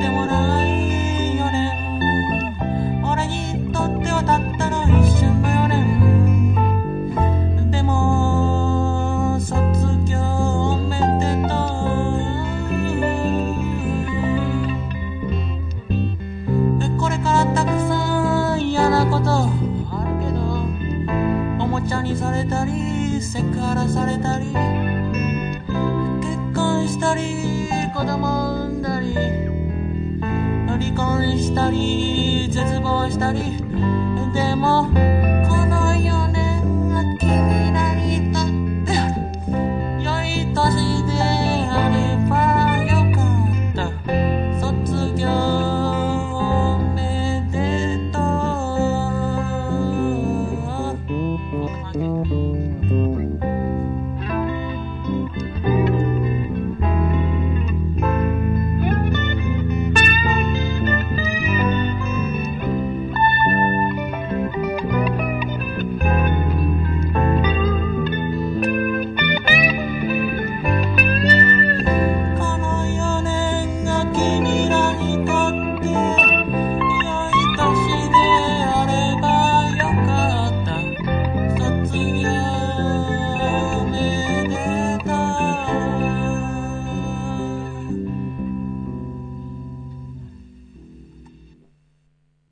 でもない4年、俺にとってはたったの一瞬の4年。でも卒業おめでとう。これからたくさん嫌なことあるけど、おもちゃにされたりセクハラされたり、結婚したり子供産んだり、離婚したり絶望したり、でも